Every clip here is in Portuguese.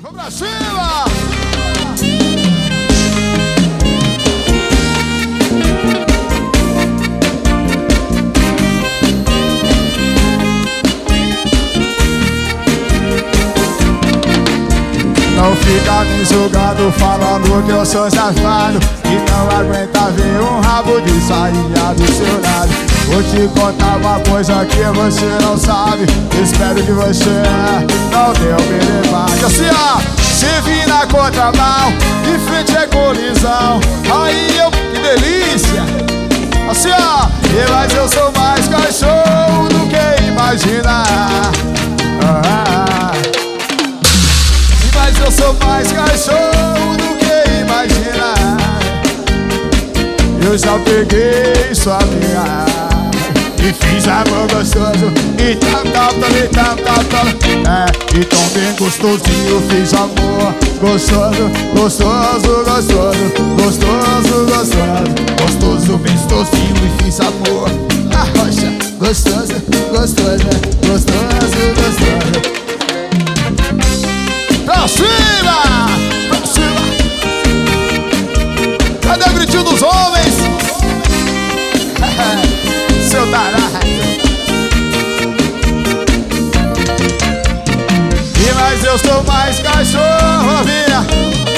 Vamos pra cima! Não fica me julgando, falando que eu sou safado, e não aguenta ver um rabo de saia do seu lado. Vou te contar uma coisa que você não sabe, espero que você não deu belevade. Assim ó, se vir na contramão, de frente é colisão, aí eu, que delícia. Assim ó, mas eu sou mais cachorro do que imaginar. Mas eu sou mais cachorro do que imaginar. Eu já peguei sua amiga e fiz amor gostoso, e e tão bem gostosinho. Fiz amor gostoso, gostoso, gostoso, gostoso, gostoso, gostoso, bem gostosinho. E fiz amor a rocha, gostoso, gostoso, gostoso, gostoso. Pra cima! Pra cima! Cadê o gritinho dos homens? Seu tarado. E mas eu sou mais cachorro, minha.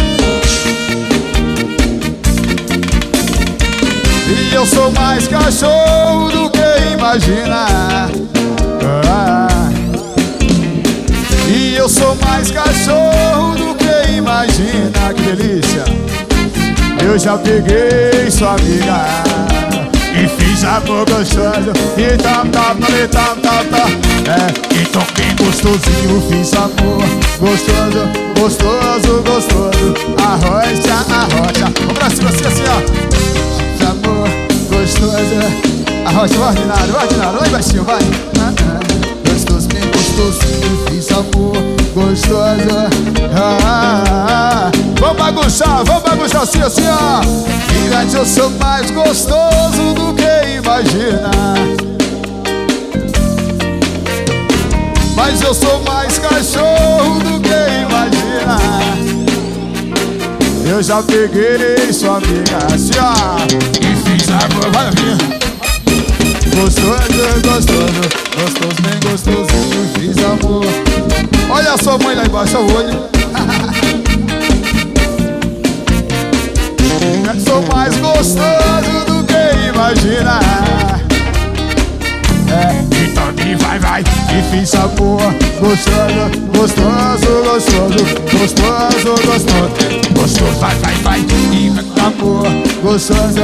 E eu sou mais cachorro do que imagina. E eu sou mais cachorro do que imagina. Que delícia! Eu já peguei sua amiga e fiz amor gostoso, e e tão bem gostosinho. Fiz amor gostoso, gostoso, gostoso. Arrocha, arrocha. Vamos pra cima, assim, ó. Fiz amor gostoso. Arrocha, ordinário, ordinário. Lá embaixo, vai. Gostoso, bem gostosinho. Fiz amor gostoso. Vamos bagunçar assim, assim, ó. Mirante, eu sou mais gostoso do que imagina. Mas eu sou mais cachorro do que imagina. Eu já peguei sua amiga assim, ó, e fiz amor, vai vir. Gostoso, gostoso, gostoso, bem gostosinho. Fiz amor. Olha a sua mãe lá embaixo, o olho. Sou mais gostoso do que imagina. E também vai. E fiz amor gostoso, gostoso, gostoso, gostoso, gostoso, gostoso, vai. E amor gostoso.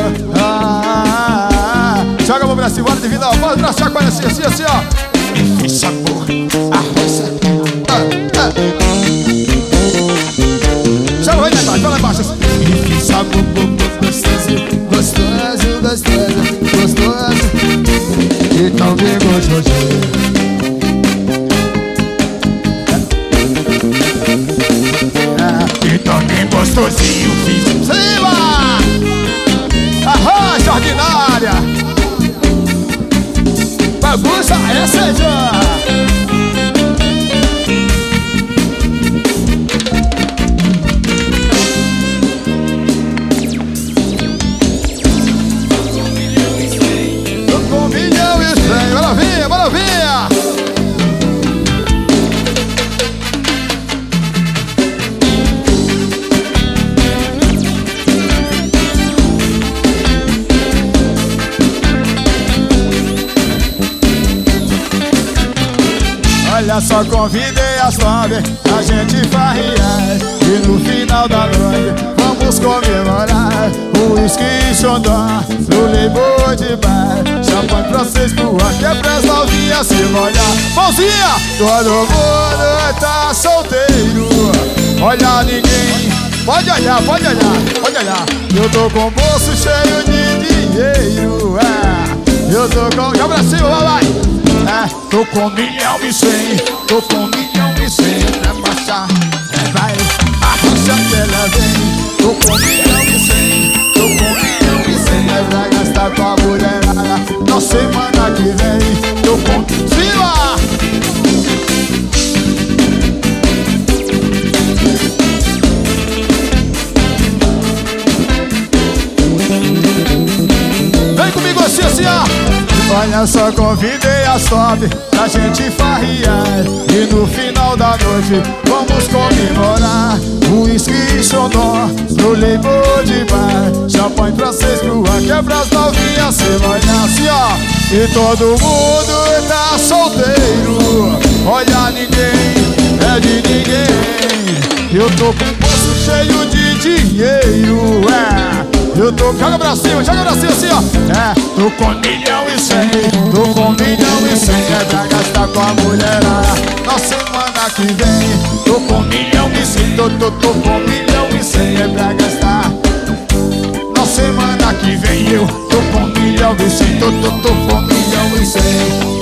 Joga a mão pra cima, bora divina, bora pra chacoalha assim, ó. E fiz amor, arroça. Joga lá embaixo, E fiz amor gostoso, gostoso, gostoso, gostoso. E tão bem gostoso. E tão bem gostosinho. Fiz cima, arrocha ordinária. Bagunça, essa é já. Maravilha! Olha só, convidei as nove, a gente farriar, e no final da noite vamos comemorar. O uísque e xodó no label de bar, champanhe pra vocês voar, que é pras novinhas se molhar. Mãozinha! Todo mundo tá solteiro, olha ninguém, pode olhar. Eu tô com o bolso cheio de dinheiro, eu tô com... Já pra cima, vai! Tô com 1,1 milhão, tô com 1,1 milhão pra baixar, vai, arrocha que ela vem. Tô com 1,1 milhão, tô com 1,1 milhão, vai gastar com a mulherada na semana que vem. Tô com... Cima! Olha só, convidei as top pra gente farrear, e no final da noite vamos comemorar. Uísque e xodó no label de bar, champanhe francês pro ar, que é pras novinhas cê vai assim, ó. E todo mundo tá solteiro, olha, ninguém é de ninguém. Eu tô com o bolso cheio de dinheiro, eu tô, joga pra cima assim, ó. Tô com 1,1 milhão, tô com 1,1 milhão, é pra gastar com a mulherada. Na semana que vem, tô com 1,1 milhão, tô com 1,1 milhão, é pra gastar. Na semana que vem eu tô com 1,1 milhão, tô com 1,1 milhão.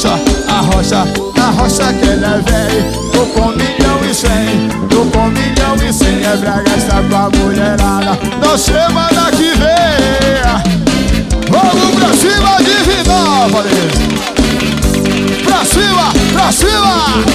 A rocha que ela é velha, tô com 1,1 milhão, tô com 1,1 milhão, é pra gastar com a mulherada. Na semana que vem, vamos pra cima de Vinópolis! Pra cima, pra cima!